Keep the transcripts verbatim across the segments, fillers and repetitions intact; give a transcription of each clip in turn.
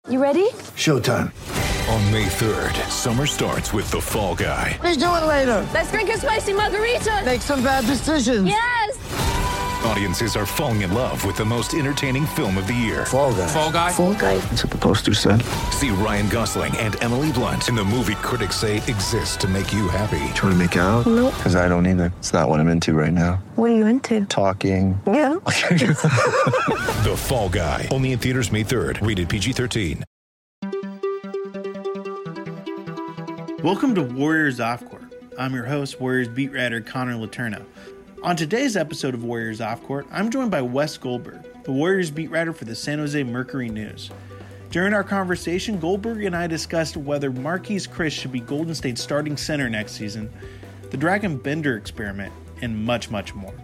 You ready? Showtime. On May third, summer starts with The Fall Guy. Let's do it later. Let's drink a spicy margarita. Make some bad decisions. Yes! Audiences are falling in love with the most entertaining film of the year. Fall Guy. Fall Guy? Fall Guy. That's what the poster said. See Ryan Gosling and Emily Blunt in the movie critics say exists to make you happy. Trying to make it out? Nope. Because I don't either. It's not what I'm into right now. What are you into? Talking. Yeah. The Fall Guy. Only in theaters May third. Rated P G thirteen. Welcome to Warriors Off Court. I'm your host, Warriors beat writer Connor Letourneau. On today's episode of Warriors Off Court, I'm joined by Wes Goldberg, the Warriors beat writer for the San Jose Mercury News. During our conversation, Goldberg and I discussed whether Marquese Chriss should be Golden State's starting center next season, the Dragan Bender experiment, and much, much more.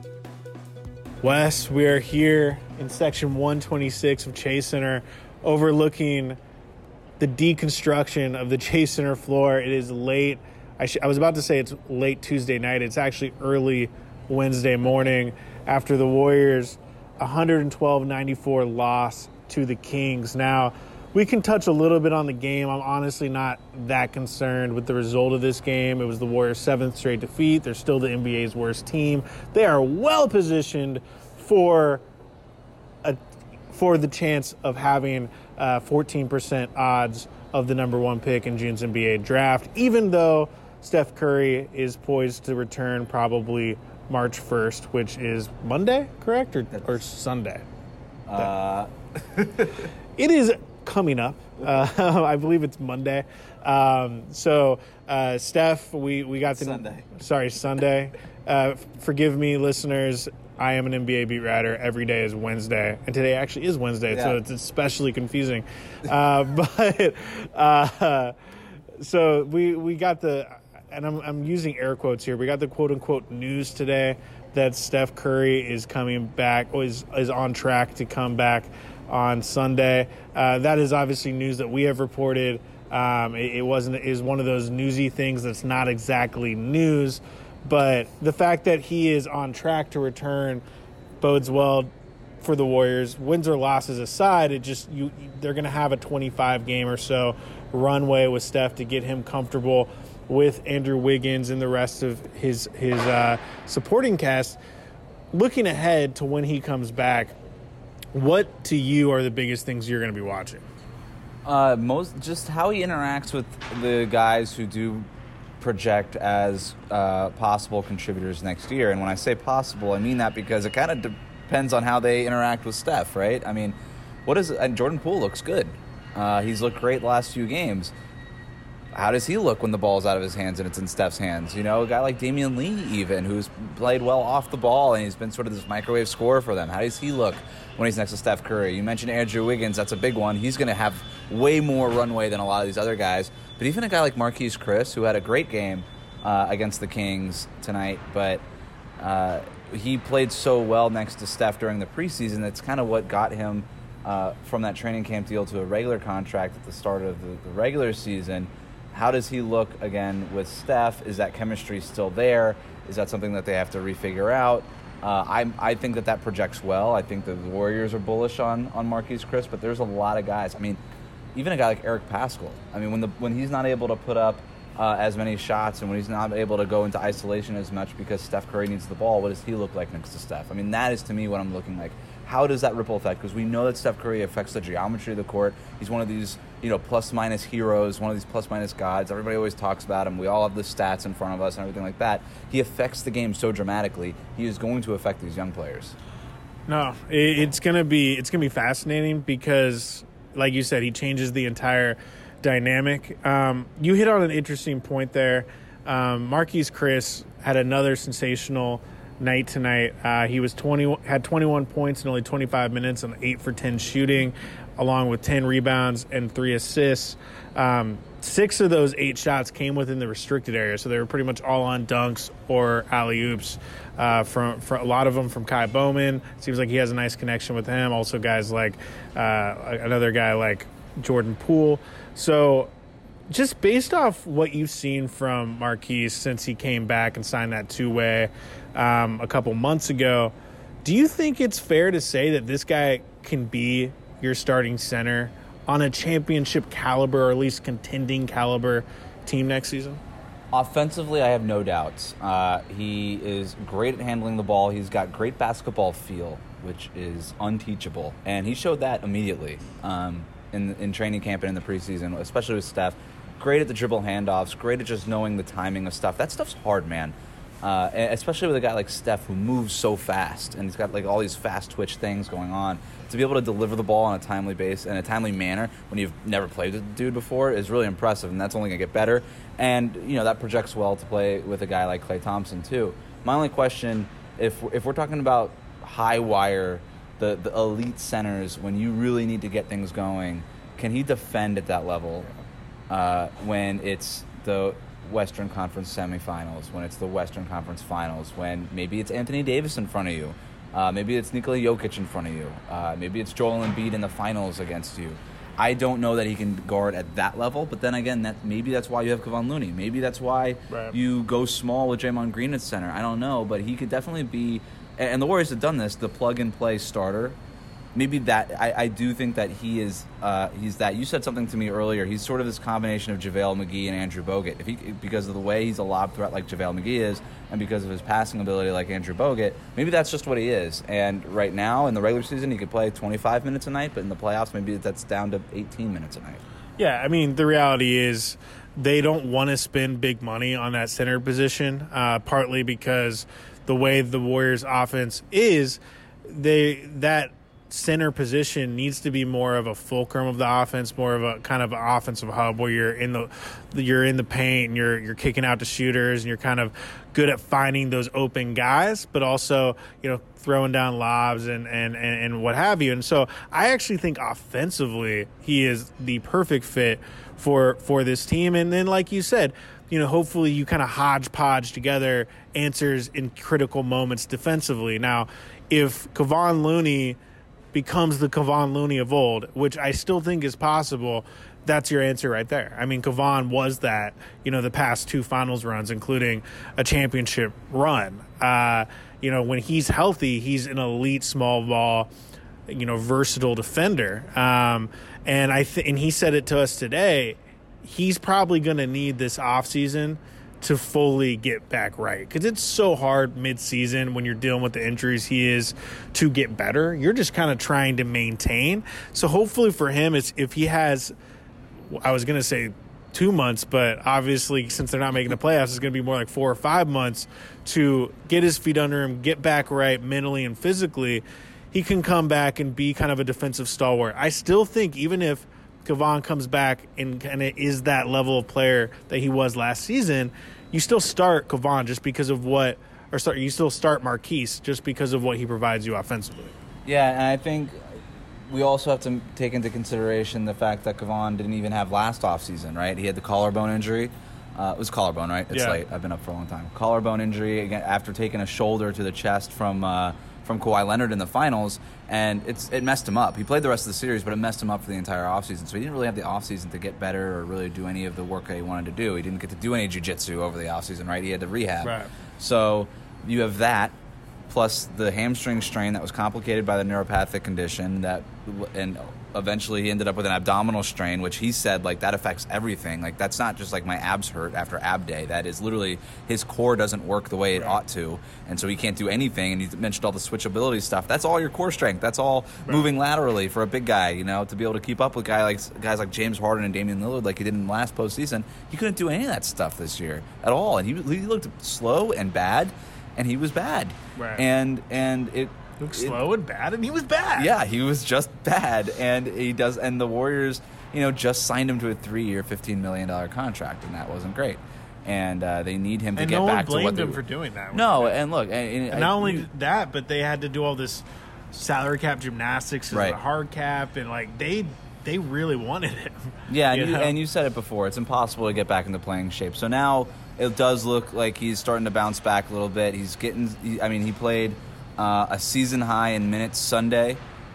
Wes, we are here in section one twenty-six of Chase Center, overlooking the deconstruction of the Chase Center floor. It is late. I, sh- I was about to say it's late Tuesday night. It's actually early Wednesday morning after the Warriors' one twelve ninety-four loss to the Kings. Now, we can touch a little bit on the game. I'm honestly not that concerned with the result of this game. It was the Warriors' seventh straight defeat. They're still the N B A's worst team. They are well positioned for a for the chance of having uh, fourteen percent odds of the number one pick in June's N B A draft, even though Steph Curry is poised to return probably March first, which is Monday, correct, or, or Sunday? Uh. It is coming up. Uh, I believe it's Monday. Um, so, uh, Steph, we, we got the... Sunday. Sorry, Sunday. Uh, forgive me, listeners. I am an N B A beat writer. Every day is Wednesday, and today actually is Wednesday, yeah. so it's especially confusing. Uh, but uh, so we we got the, and I'm I'm using air quotes here. We got the quote unquote news today that Steph Curry is coming back, or is is on track to come back on Sunday. Uh, that is obviously news that we have reported. Um, it, it wasn't it is one of those newsy things that's not exactly news. But the fact that he is on track to return bodes well for the Warriors. Wins or losses aside, it just you they're going to have a twenty-five game or so runway with Steph to get him comfortable with Andrew Wiggins and the rest of his his uh, supporting cast. Looking ahead to when he comes back, what to you are the biggest things you're going to be watching? Uh, most just how he interacts with the guys who do project as uh, possible contributors next year. And when I say possible, I mean that because it kind of depends on how they interact with Steph, right? I mean, what is and Jordan Poole looks good. Uh, he's looked great the last few games. How does he look when the ball's out of his hands and it's in Steph's hands? You know, a guy like Damian Lee even, who's played well off the ball and he's been sort of this microwave scorer for them. How does he look when he's next to Steph Curry? You mentioned Andrew Wiggins. That's a big one. He's going to have way more runway than a lot of these other guys. But even a guy like Marquese Chriss, who had a great game uh, against the Kings tonight, but uh, he played so well next to Steph during the preseason. That's kind of what got him uh, from that training camp deal to a regular contract at the start of the, the regular season. How does he look again with Steph? Is that chemistry still there? Is that something that they have to refigure out? Uh, I I think that that projects well. I think the Warriors are bullish on on Marquese Chriss, but there's a lot of guys. I mean, even a guy like Eric Paschall. I mean, when the when he's not able to put up uh, as many shots and when he's not able to go into isolation as much because Steph Curry needs the ball, what does he look like next to Steph? I mean, that is to me what I'm looking like. How does that ripple effect? Because we know that Steph Curry affects the geometry of the court. He's one of these, you know, plus-minus heroes, one of these plus-minus gods. Everybody always talks about him. We all have the stats in front of us and everything like that. He affects the game so dramatically. He is going to affect these young players. No, it's gonna be it's gonna be fascinating because, like you said, he changes the entire dynamic. Um, you hit on an interesting point there. Um, Marquese Chriss had another sensational night tonight. Uh, he was twenty had twenty-one points in only twenty-five minutes and eight for ten shooting, along with ten rebounds and three assists. Um, six of those eight shots came within the restricted area, so they were pretty much all on dunks or alley-oops. Uh, from, from a lot of them from Kai Bowman. Seems like he has a nice connection with him. Also, guys like uh, another guy like Jordan Poole. So, just based off what you've seen from Marquese since he came back and signed that two-way um, a couple months ago, do you think it's fair to say that this guy can be your starting center on a championship caliber or at least contending caliber team next season? Offensively, I have no doubts. Uh, he is great at handling the ball. He's got great basketball feel, which is unteachable. And he showed that immediately um, in, in training camp and in the preseason, especially with Steph. Great at the dribble handoffs, great at just knowing the timing of stuff. That stuff's hard, man. Uh, especially with a guy like Steph who moves so fast and he's got like all these fast twitch things going on. To be able to deliver the ball on a timely base in a timely manner when you've never played with the dude before is really impressive, and that's only going to get better. And, you know, that projects well to play with a guy like Klay Thompson, too. My only question, if if we're talking about high wire, the, the elite centers, when you really need to get things going, can he defend at that level uh, when it's the Western Conference semifinals, when it's the Western Conference finals, when maybe it's Anthony Davis in front of you, uh, maybe it's Nikola Jokic in front of you, uh, maybe it's Joel Embiid in the finals against you. I don't know that he can guard at that level, but then again, that maybe that's why you have Kevon Looney. Maybe that's why right. you go small with Draymond Green at center. I don't know, but he could definitely be, and the Warriors have done this, the plug-and-play starter. Maybe that I, I do think that he is uh, he's that. You said something to me earlier. He's sort of this combination of JaVale McGee and Andrew Bogut. If he because of the way he's a lob threat like JaVale McGee is, and because of his passing ability like Andrew Bogut, maybe that's just what he is. And right now in the regular season, he could play twenty-five minutes a night, but in the playoffs, maybe that's down to eighteen minutes a night. Yeah, I mean the reality is they don't want to spend big money on that center position, uh, partly because the way the Warriors' offense is, they that. center position needs to be more of a fulcrum of the offense, more of a kind of an offensive hub where you're in the you're in the paint and you're you're kicking out to shooters and you're kind of good at finding those open guys, but also, you know, throwing down lobs and and, and, and what have you. And so I actually think offensively he is the perfect fit for for this team. And then like you said, you know, hopefully you kind of hodgepodge together answers in critical moments defensively. Now, if Kevon Looney becomes the Kevon Looney of old, which I still think is possible, that's your answer right there. I mean, Kevon was that, you know, the past two finals runs, including a championship run. Uh, you know, when he's healthy, he's an elite small ball, you know, versatile defender. Um, and I th- and he said it to us today, he's probably going to need this offseason to fully get back right, because it's so hard mid-season when you're dealing with the injuries he is to get better. You're just kind of trying to maintain. So hopefully for him, it's if he has, I was going to say two months, but obviously since they're not making the playoffs, it's going to be more like four or five months to get his feet under him, get back right mentally and physically. He can come back and be kind of a defensive stalwart. I still think even if Kevon comes back and kind of is that level of player that he was last season, you still start Kevon just because of what, or start you still start Marquise just because of what he provides you offensively. Yeah, and I think we also have to take into consideration the fact that Kevon didn't even have last offseason, right? He had the collarbone injury. Uh, it was collarbone, right? It's yeah. late. I've been up for a long time. Collarbone injury again after taking a shoulder to the chest from uh, from Kawhi Leonard in the finals, and it's it messed him up. He played the rest of the series, but it messed him up for the entire offseason. So he didn't really have the offseason to get better or really do any of the work that he wanted to do. He didn't get to do any jiu-jitsu over the offseason, right? He had to rehab. Right. So you have that, plus the hamstring strain that was complicated by the neuropathic condition, that and eventually he ended up with an abdominal strain, which he said, like, that affects everything. Like, that's not just like my abs hurt after ab day. That is literally his core doesn't work the way it right. ought to, and so he can't do anything. And you mentioned all the switchability stuff. That's all your core strength. That's all right. moving laterally for a big guy, you know, to be able to keep up with guy like guys like James Harden and Damian Lillard like he did in the last postseason. He couldn't do any of that stuff this year at all, and he, he looked slow and bad, and he was bad. Right. And and it looked slow and bad, and he was bad. Yeah, he was just bad, and he does. And the Warriors, you know, just signed him to a three-year, fifteen million dollars contract, and that wasn't great. And uh, they need him to and get no back to what. And no one blamed him for doing that. No, and look, and, and, and not I, only that, but they had to do all this salary cap gymnastics, right. and hard cap, and like they they really wanted him. Yeah, and you, you, know? and you said it before. It's impossible to get back into playing shape. So now it does look like he's starting to bounce back a little bit. He's getting. He, I mean, he played. Uh, a season high in minutes Sunday,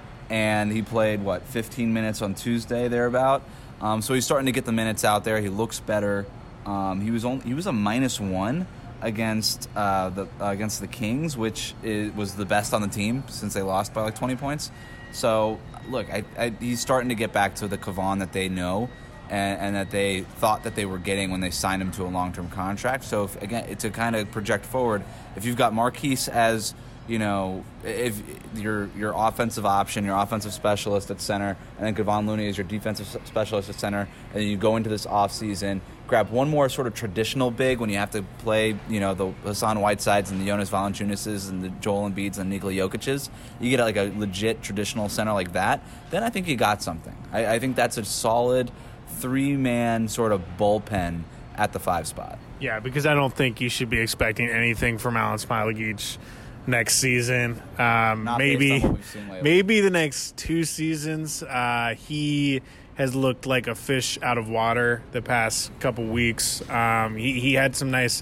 and he played, what, fifteen minutes on Tuesday, thereabout. Um, so he's starting to get the minutes out there. He looks better. Um, he was only, he was a minus one against uh, the uh, against the Kings, which is, was the best on the team since they lost by like twenty points. So, look, I, I, he's starting to get back to the Kevon that they know and, and that they thought that they were getting when they signed him to a long-term contract. So, if, again, to kind of project forward, if you've got Marquise as, you know, if your your offensive option, your offensive specialist at center, and then Kevon Looney is your defensive specialist at center, and then you go into this offseason, grab one more sort of traditional big when you have to play, you know, the Hassan Whitesides and the Jonas Valanciunas and the Joel Embiids and Nikola Jokic's. You get like a legit traditional center like that, then I think you got something. I, I think that's a solid three-man sort of bullpen at the five spot. Yeah, because I don't think you should be expecting anything from Alen Smailagic next season. Um, Not maybe, based on what we've seen lately. maybe the next two seasons. Uh, he has looked like a fish out of water the past couple weeks. Um, he, he had some nice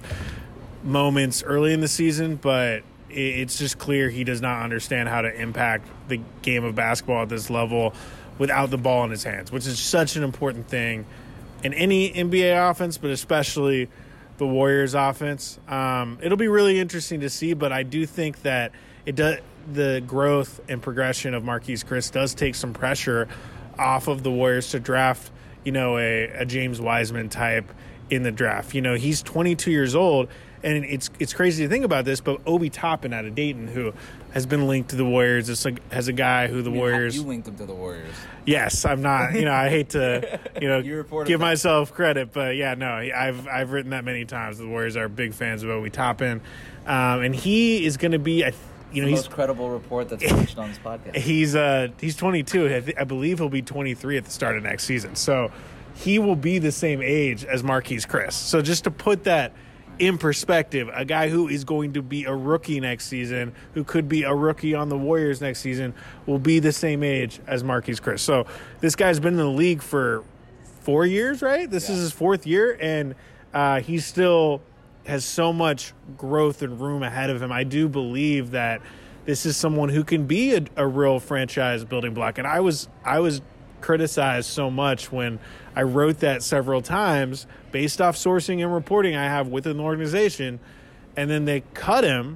moments early in the season, but it, it's just clear he does not understand how to impact the game of basketball at this level without the ball in his hands, which is such an important thing in any N B A offense, but especially the Warriors offense. Um, it'll be really interesting to see, but I do think that it does, the growth and progression of Marquise Chriss does take some pressure off of the Warriors to draft, you know, a, a James Wiseman type in the draft. You know, he's twenty-two years old, and it's it's crazy to think about this, but Obi Toppin out of Dayton, who has been linked to the Warriors, it's like, has a guy who the I mean, Warriors... You linked him to the Warriors. Yes, I'm not, you know, I hate to, you know, You reported give that. myself credit, but yeah, no, I've I've written that many times. The Warriors are big fans of Obi Toppin, um, and he is going to be, I th- you know, The he's most credible report that's reached on this podcast. he's uh he's twenty-two. I, th- I believe he'll be twenty-three at the start of next season. So he will be the same age as Marquise Chriss. So just to put that in perspective, a guy who is going to be a rookie next season, who could be a rookie on the Warriors next season, will be the same age as Marquise Chriss. So this guy's been in the league for four years, right? This Yeah. is his fourth year, and uh, he still has so much growth and room ahead of him. I do believe that this is someone who can be a, a real franchise building block. And I was I was criticized so much when I wrote that several times based off sourcing and reporting I have within the organization, and then they cut him,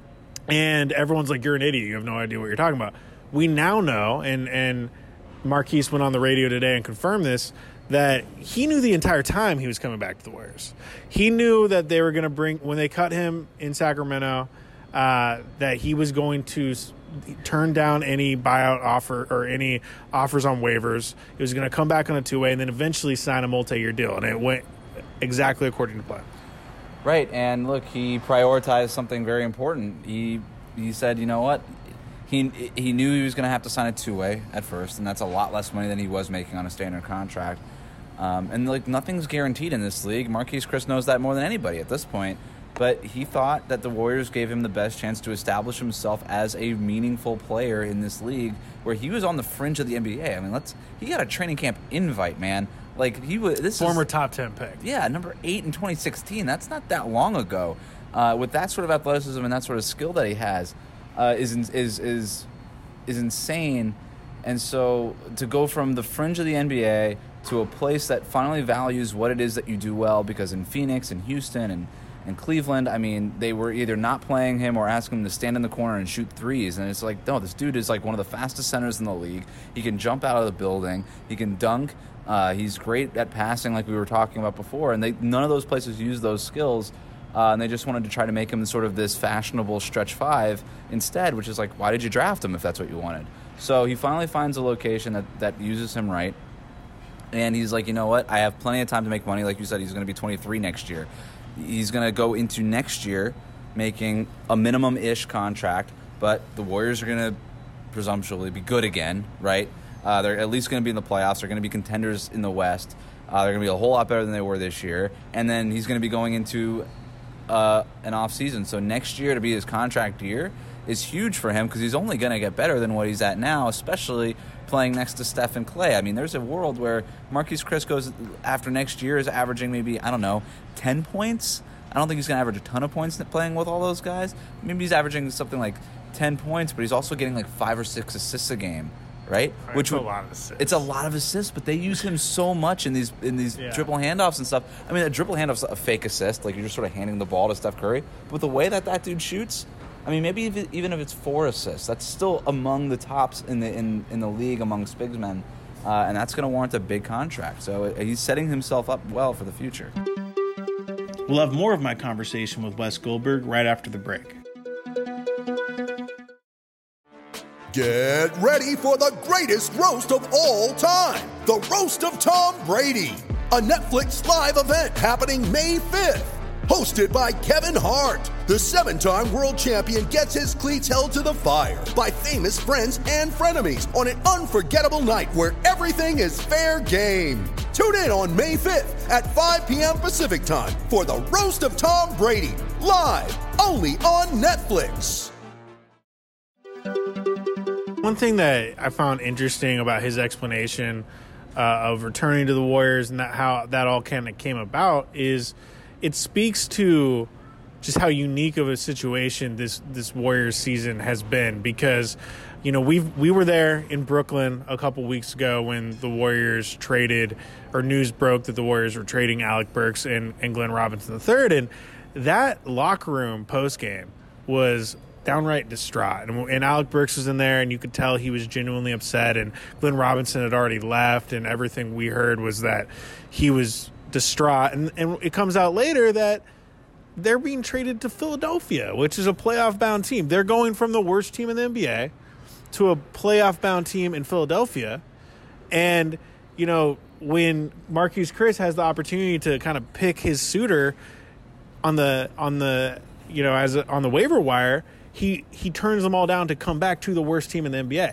and everyone's like, you're an idiot. You have no idea what you're talking about. We now know, and, and Marquise went on the radio today and confirmed this, that he knew the entire time he was coming back to the Warriors. He knew that they were going to bring, when they cut him in Sacramento, uh, that he was going to s- turn down any buyout offer or any offers on waivers. He was going to come back on a two-way and then eventually sign a multi-year deal. And it went exactly according to plan. Right, and look, he prioritized something very important. He he said, you know what? He he knew he was going to have to sign a two-way at first, and that's a lot less money than he was making on a standard contract. Um, and like nothing's guaranteed in this league. Marquise Chriss knows that more than anybody at this point. But he thought that the Warriors gave him the best chance to establish himself as a meaningful player in this league, where he was on the fringe of the N B A. I mean, let's he got a training camp invite, man. Like he was this Former is, top ten pick. yeah, number eight in twenty sixteen. That's not that long ago. Uh, with that sort of athleticism and that sort of skill that he has, uh, is is is is insane. And so to go from the fringe of the N B A to a place that finally values what it is that you do well, because in Phoenix and Houston and, and Cleveland, I mean, they were either not playing him or asking him to stand in the corner and shoot threes. And it's like, no, this dude is like one of the fastest centers in the league. He can jump out of the building. He can dunk. Uh, he's great at passing, like we were talking about before. And they none of those places use those skills. Uh, and they just wanted to try to make him sort of this fashionable stretch five instead, which is like, why did you draft him if that's what you wanted? So he finally finds a location that, that uses him right. And he's like, you know what? I have plenty of time to make money. Like you said, he's going to be twenty-three next year. He's going to go into next year making a minimum-ish contract, but the Warriors are going to presumptuously be good again, right? Uh, they're at least going to be in the playoffs. They're going to be contenders in the West. Uh, they're going to be a whole lot better than they were this year. And then he's going to be going into uh, an off-season. So next year to be his contract year is huge for him because he's only going to get better than what he's at now, especially playing next to Steph and Clay. I mean, there's a world where Marquise Chriss goes after next year is averaging maybe, I don't know, ten points. I don't think he's going to average a ton of points playing with all those guys. Maybe he's averaging something like ten points, but he's also getting like five or six assists a game, right? Right, Which it's a would, lot of assists. It's a lot of assists, but they use him so much in these in these Yeah. dribble handoffs and stuff. I mean, a dribble handoff's a fake assist, like you're just sort of handing the ball to Steph Curry. But the way that that dude shoots, I mean, maybe if it, even if it's four assists, that's still among the tops in the in, in the league amongst big men, uh, and that's going to warrant a big contract. So he's setting himself up well for the future. We'll have more of my conversation with Wes Goldberg right after the break. Get ready for the greatest roast of all time, the Roast of Tom Brady, a Netflix live event happening May fifth. Hosted by Kevin Hart, the seven-time world champion gets his cleats held to the fire by famous friends and frenemies on an unforgettable night where everything is fair game. Tune in on May fifth at five p.m. Pacific time for the Roast of Tom Brady, live only on Netflix. One thing that I found interesting about his explanation uh, of returning to the Warriors and that how that all kind of came about is it speaks to just how unique of a situation this, this Warriors season has been, because, you know, we we were there in Brooklyn a couple weeks ago when the Warriors traded, or news broke that the Warriors were trading Alec Burks and, and Glenn Robinson the third, and that locker room post-game was downright distraught. And, and Alec Burks was in there, and you could tell he was genuinely upset, and Glenn Robinson had already left, and everything we heard was that he was distraught. And, and it comes out later that they're being traded to Philadelphia, which is a playoff-bound team. They're going from the worst team in the N B A to a playoff-bound team in Philadelphia. And, you know, when Marquise Chris has the opportunity to kind of pick his suitor on the, on the you know, as a, on the waiver wire, he, he turns them all down to come back to the worst team in the N B A.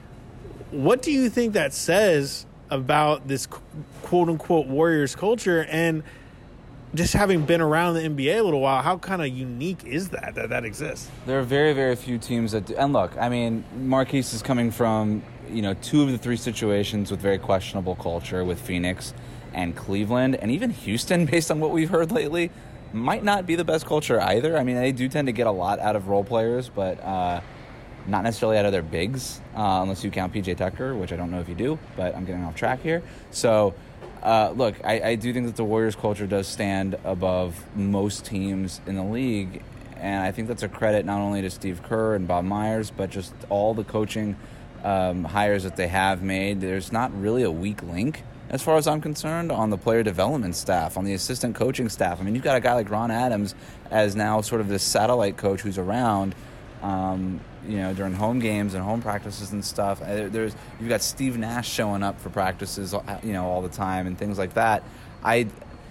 What do you think that says about this quote-unquote Warriors culture? And just having been around the N B A a little while, how kind of unique is that, that that exists? There are very, very few teams that do. And look, I mean, Marquise is coming from, you know, two of the three situations with very questionable culture with Phoenix and Cleveland, and even Houston, based on what we've heard lately, might not be the best culture either. I mean, they do tend to get a lot out of role players, but uh, not necessarily out of their bigs, uh, unless you count P J Tucker, which I don't know if you do, but I'm getting off track here. So, uh, look, I, I do think that the Warriors culture does stand above most teams in the league, and I think that's a credit not only to Steve Kerr and Bob Myers, but just all the coaching um, hires that they have made. There's not really a weak link, as far as I'm concerned, on the player development staff, on the assistant coaching staff. I mean, you've got a guy like Ron Adams as now sort of this satellite coach who's around, um, you know, during home games and home practices and stuff. There's you've got Steve Nash showing up for practices, you know, all the time and things like that. I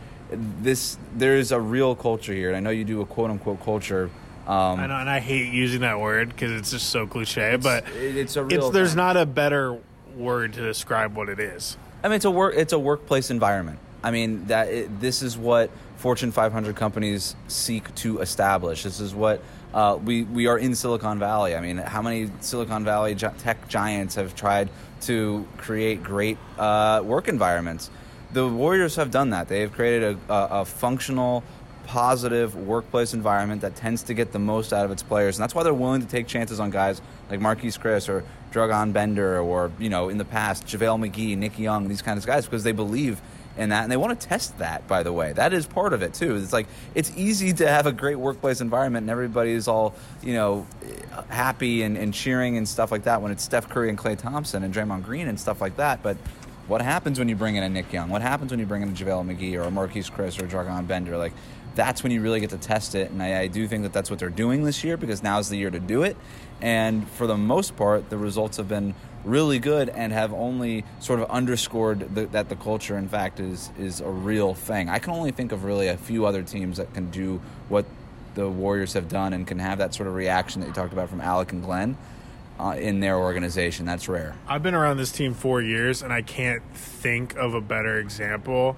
this there's a real culture here, and I know you do a quote unquote culture. Um, I know, and I hate using that word because it's just so cliche. It's, but it's a real. It's, there's thing. not a better word to describe what it is. I mean, it's a work. It's a workplace environment. I mean, that it, this is what Fortune five hundred companies seek to establish. This is what uh, we we are in Silicon Valley. I mean, how many Silicon Valley gi- tech giants have tried to create great uh, work environments? The Warriors have done that. They have created a, a, a functional, positive workplace environment that tends to get the most out of its players, and that's why they're willing to take chances on guys like Marquise Chris or Dragan Bender, or, you know, in the past, JaVale McGee, Nick Young, these kinds of guys, because they believe in that, and they want to test that, by the way. That is part of it, too. It's like, it's easy to have a great workplace environment, and everybody's all, you know, happy and, and cheering and stuff like that when it's Steph Curry and Klay Thompson and Draymond Green and stuff like that. But what happens when you bring in a Nick Young? What happens when you bring in a JaVale McGee or a Marquise Chris or a Dragan Bender? Like, that's when you really get to test it, and I, I do think that that's what they're doing this year, because now's the year to do it. And for the most part, the results have been really good and have only sort of underscored the, that the culture, in fact, is is a real thing. I can only think of really a few other teams that can do what the Warriors have done and can have that sort of reaction that you talked about from Alec and Glenn uh, in their organization. That's rare. I've been around this team four years, and I can't think of a better example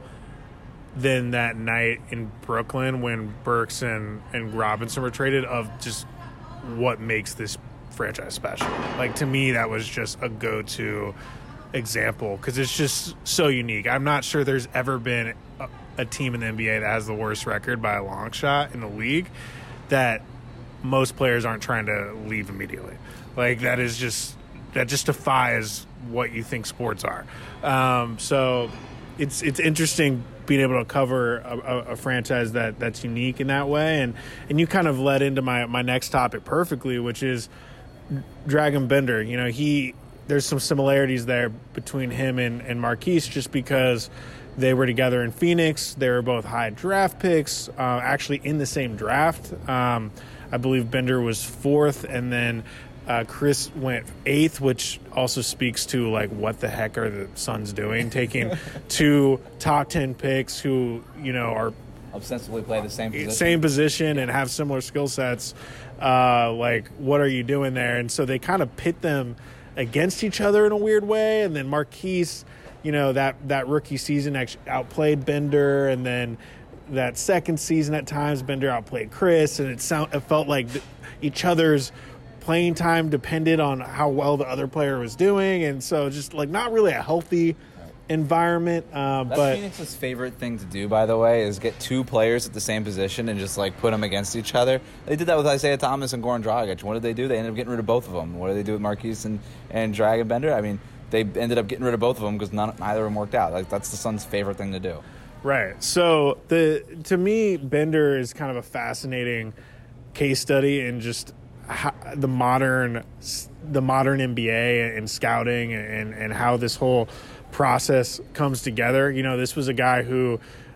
than that night in Brooklyn when Burks and, and Robinson were traded, of just what makes this franchise special. Like, to me, that was just a go-to example because it's just so unique. I'm not sure there's ever been a, a team in the N B A that has the worst record by a long shot in the league that most players aren't trying to leave immediately. Like, that is just, that just defies what you think sports are. Um, so it's it's interesting being able to cover a, a, a franchise that, that's unique in that way. And, and you kind of led into my, my next topic perfectly, which is Dragan Bender. You know, he there's some similarities there between him and, and Marquise just because they were together in Phoenix. They were both high draft picks, uh, actually in the same draft. Um, I believe Bender was fourth, and then Uh, Chris went eighth, which also speaks to like what the heck are the Suns doing, taking two top ten picks who you know are ostensibly play the same position, same position and have similar skill sets. Uh, like, what are you doing there? And so they kind of pit them against each other in a weird way. And then Marquise, you know, that that rookie season actually outplayed Bender, and then that second season at times Bender outplayed Chris, and it sound it felt like th- each other's playing time depended on how well the other player was doing, and so just like not really a healthy environment. Uh, That's but Phoenix's favorite thing to do, by the way, is get two players at the same position and just like put them against each other. They did that with Isaiah Thomas and Goran Dragic. What did they do? They ended up getting rid of both of them. What did they do with Marquise and and Dragan Bender? I mean, they ended up getting rid of both of them because none, neither of them worked out. Like that's the Suns' favorite thing to do. Right. So the to me, Bender is kind of a fascinating case study in just how the modern the modern N B A and scouting and, and how this whole process comes together. You know, this was a guy who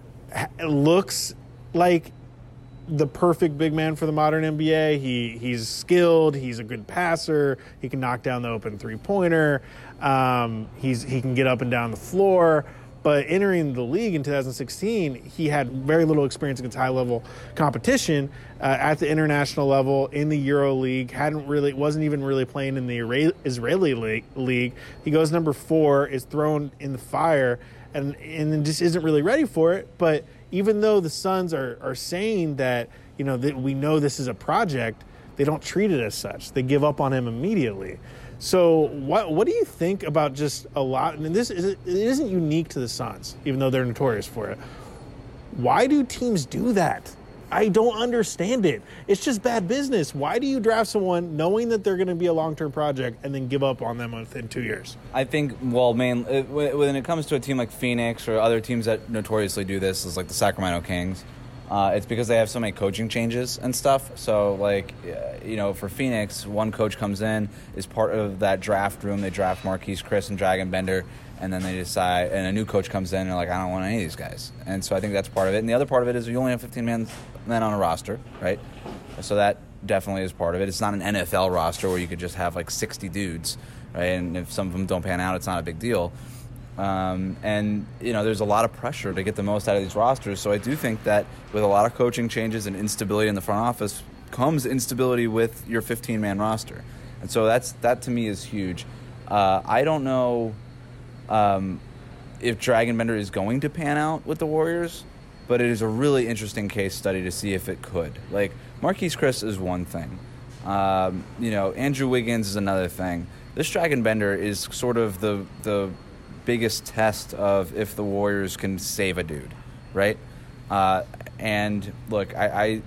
looks like the perfect big man for the modern N B A. He he's skilled. He's a good passer. He can knock down the open three-pointer. Um, he's he can get up and down the floor. But entering the league in two thousand sixteen, he had very little experience against high-level competition uh, at the international level in the Euro League. Hadn't really, wasn't even really playing in the Israeli league. He goes number four, is thrown in the fire, and and then just isn't really ready for it. But even though the Suns are are saying that you know that we know this is a project, they don't treat it as such. They give up on him immediately. So what what do you think about just a lot? And this is it isn't unique to the Suns, even though they're notorious for it. Why do teams do that? I don't understand it. It's just bad business. Why do you draft someone knowing that they're going to be a long-term project and then give up on them within two years? I think, well, man, when it comes to a team like Phoenix or other teams that notoriously do this, is like the Sacramento Kings. Uh, it's because they have so many coaching changes and stuff. So, like, you know, for Phoenix, one coach comes in, is part of that draft room. They draft Marquise Chris and Dragan Bender, and then they decide, and a new coach comes in, and they're like, I don't want any of these guys. And so I think that's part of it. And the other part of it is you only have fifteen men, men on a roster, right? So that definitely is part of it. It's not an N F L roster where you could just have, like, sixty dudes, right? And if some of them don't pan out, it's not a big deal. Um, and, you know, there's a lot of pressure to get the most out of these rosters. So I do think that with a lot of coaching changes and instability in the front office comes instability with your fifteen-man roster. And so that's that to me is huge. Uh, I don't know um, if Dragan Bender is going to pan out with the Warriors, but it is a really interesting case study to see if it could. Like, Marquise Chris is one thing. Um, you know, Andrew Wiggins is another thing. This Dragan Bender is sort of the the... biggest test of if the Warriors can save a dude, right? Uh, and look, I I,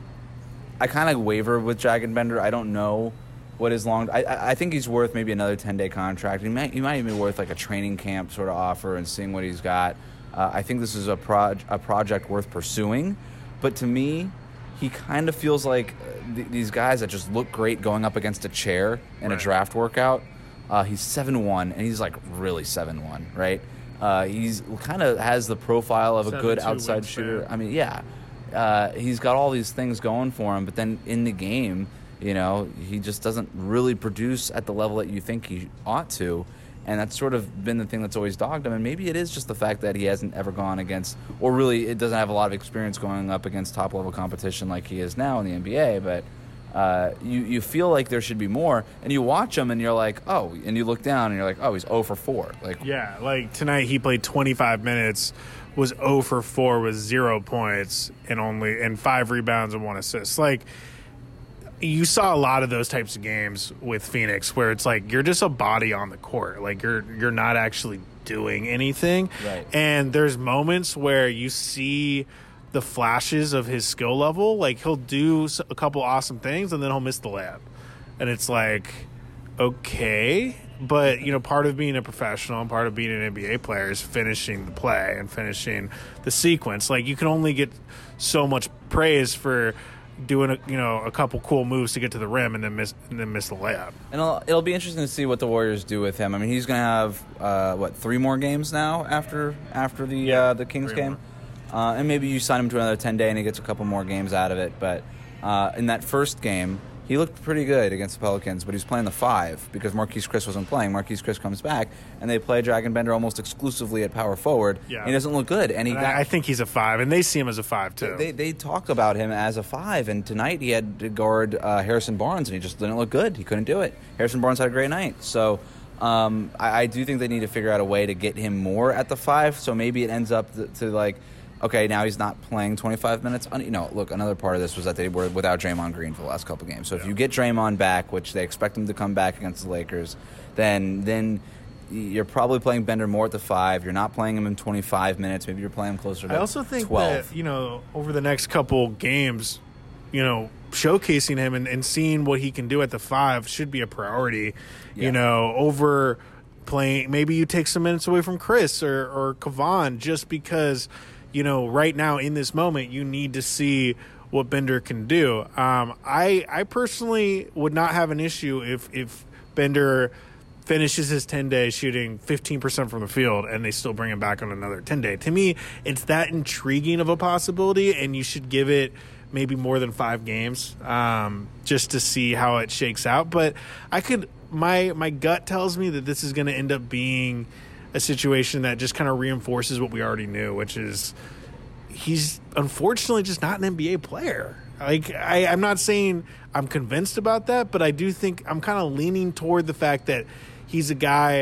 I kind of waver with Dragan Bender. I don't know what his long. I I think he's worth maybe another ten day contract. He might he might even be worth like a training camp sort of offer and seeing what he's got. Uh, I think this is a pro a project worth pursuing, but to me, he kind of feels like th- these guys that just look great going up against a chair in right. a draft workout. Uh, he's seven one, and he's, like, really seven one, right? Uh, he's kind of has the profile of a good outside shooter. I mean, yeah. Uh, he's got all these things going for him, but then in the game, you know, he just doesn't really produce at the level that you think he ought to, and that's sort of been the thing that's always dogged him, and maybe it is just the fact that he hasn't ever gone against, or really it doesn't have a lot of experience going up against top-level competition like he is now in the N B A, but... Uh, you, you feel like there should be more, and you watch him, and you're like, oh, and you look down, and you're like, oh, he's zero for four. Like, yeah, like tonight he played twenty-five minutes, was zero for four with zero points and only and five rebounds and one assist. Like, you saw a lot of those types of games with Phoenix where it's like you're just a body on the court, like you're you're not actually doing anything. Right. And there's moments where you see the flashes of his skill level, like he'll do a couple awesome things and then he'll miss the layup, and it's like, okay, but you know, part of being a professional and part of being an N B A player is finishing the play and finishing the sequence. Like, you can only get so much praise for doing a, you know a couple cool moves to get to the rim and then miss and then miss the layup. And it'll, it'll be interesting to see what the Warriors do with him. I mean, he's going to have uh, what three more games now after after the Yeah, uh, the Kings game, uh, and maybe you sign him to another ten day and he gets a couple more games out of it. But uh, in that first game, he looked pretty good against the Pelicans, but he was playing the five because Marquise Chris wasn't playing. Marquise Chris comes back, and they play Dragon Bender almost exclusively at power forward. Yeah. And he doesn't look good. And he And got, I, I think he's a five, and they see him as a five too. They they talked about him as a five, and tonight he had to guard uh, Harrison Barnes, and he just didn't look good. He couldn't do it. Harrison Barnes had a great night. So um, I, I do think they need to figure out a way to get him more at the five, so maybe it ends up to, to like, okay, now he's not playing twenty-five minutes. You know, look, another part of this was that they were without Draymond Green for the last couple games. So if you get Draymond back, which they expect him to come back against the Lakers, then then you're probably playing Bender more at the five. You're not playing him in twenty-five minutes. Maybe you're playing him closer to I also think twelve. that, you know, over the next couple games, you know, showcasing him and, and seeing what he can do at the five should be a priority, Yeah. you know, over playing. Maybe you take some minutes away from Chris or, or Kavan just because, you know, right now in this moment, you need to see what Bender can do. Um, I I personally would not have an issue if, if Bender finishes his ten-day shooting fifteen percent from the field and they still bring him back on another ten-day. To me, it's that intriguing of a possibility, and you should give it maybe more than five games um, just to see how it shakes out. But I could my my gut tells me that this is going to end up being a situation that just kind of reinforces what we already knew, which is he's unfortunately just not an N B A player. Like, I, I'm not saying I'm convinced about that, but I do think I'm kind of leaning toward the fact that he's a guy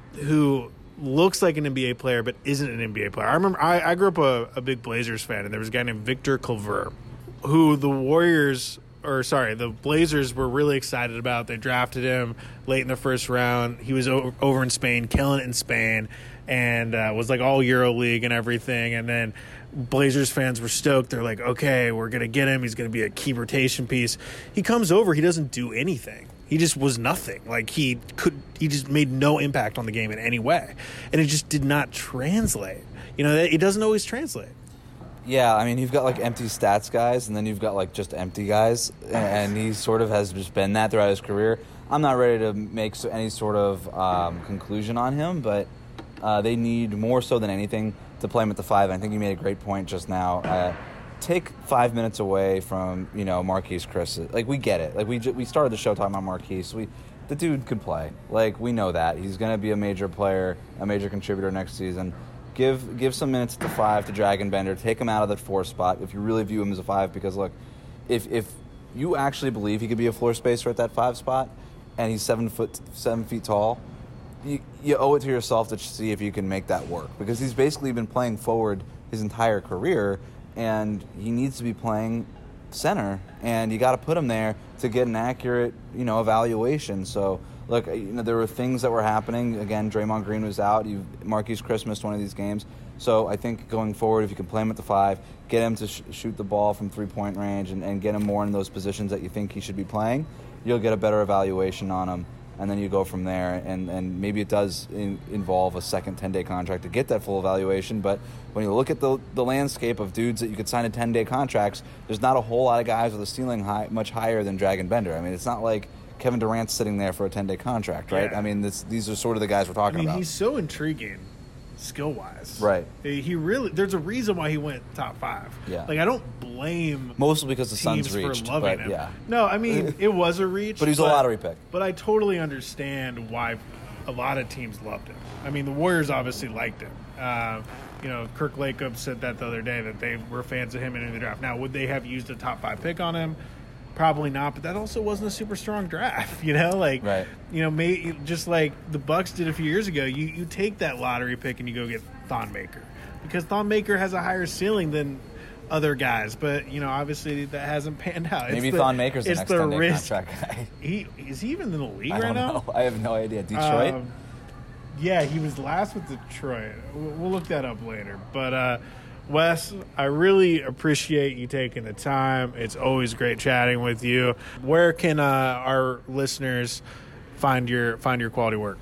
who looks like an N B A player but isn't an N B A player. I remember I, I grew up a, a big Blazers fan, and there was a guy named Victor Culver who the Warriors or sorry, the Blazers were really excited about. They drafted him late in the first round. He was over, over in Spain, killing it in Spain, and uh, was like all EuroLeague and everything. And then Blazers fans were stoked. They're like, okay, we're going to get him. He's going to be a key rotation piece. He comes over. He doesn't do anything. He just was nothing. Like, he could, he just made no impact on the game in any way. And it just did not translate. You know, it doesn't always translate. Yeah, I mean, you've got, like, empty stats guys, and then you've got, like, just empty guys, and he sort of has just been that throughout his career. I'm not ready to make any sort of um, conclusion on him, but uh, they need more so than anything to play him at the five. I think you made a great point just now. Uh, take five minutes away from, you know, Marquise Chris. Like, we get it. Like, we we started the show talking about Marquise. We the dude could play. Like, we know that. He's going to be a major player, a major contributor next season. Give give some minutes at the five to Dragon Bender. Take him out of the four spot if you really view him as a five. Because, look, if if you actually believe he could be a floor spacer at that five spot, and he's seven foot seven feet tall, you, you owe it to yourself to see if you can make that work. Because he's basically been playing forward his entire career, and he needs to be playing center, and you got to put him there to get an accurate, you know, evaluation. So, look, you know, there were things that were happening. Again, Draymond Green was out. You, Marquise Chris missed one of these games. So I think going forward, if you can play him at the five, get him to sh- shoot the ball from three-point range and, and get him more in those positions that you think he should be playing, you'll get a better evaluation on him. And then you go from there, and, and maybe it does in, involve a second ten-day contract to get that full evaluation. But when you look at the the landscape of dudes that you could sign in ten-day contracts, there's not a whole lot of guys with a ceiling high, much higher than Dragon Bender. I mean, it's not like Kevin Durant's sitting there for a ten-day contract, right? Yeah. I mean, this, these are sort of the guys we're talking I mean, about. he's so intriguing skill-wise. Right. He really, there's a reason why he went top five. Yeah. Like, I don't blame Mostly because the teams Suns reached, for loving but him. yeah. No, I mean, it was a reach. But he's a lottery pick. But I totally understand why a lot of teams loved him. I mean, the Warriors obviously liked him. Uh, you know, Kirk Lacob said that the other day, that they were fans of him in the draft. Now, would they have used a top five pick on him? Probably not, but that also wasn't a super strong draft, you know? Like, right. you know, may, just like the Bucks did a few years ago, you, you take that lottery pick and you go get Thon Maker. Because Thon Maker has a higher ceiling than other guys, but, you know, obviously that hasn't panned out. Maybe it's Thon Maker's the it's next the ten-day risk. contract guy. He, is he even in the league I right don't now? know. I have no idea. Detroit? Um, yeah, he was last with Detroit. We'll, we'll look that up later. But, uh, Wes, I really appreciate you taking the time. It's always great chatting with you. Where can uh, our listeners find your find your quality work?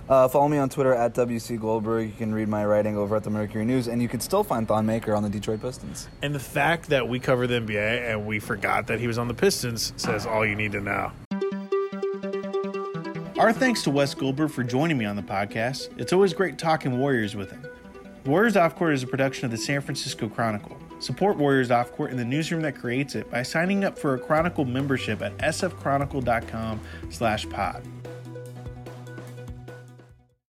Uh, follow me on Twitter at W C Goldberg. You can read my writing over at the Mercury News, and you can still find Thon Maker on the Detroit Pistons. And the fact that we cover the N B A and we forgot that he was on the Pistons says all you need to know. Our thanks to Wes Goldberg for joining me on the podcast. It's always great talking Warriors with him. Warriors Off Court is a production of the San Francisco Chronicle. Support Warriors Off Court in the newsroom that creates it by signing up for a Chronicle membership at sfchronicle.com slash pod.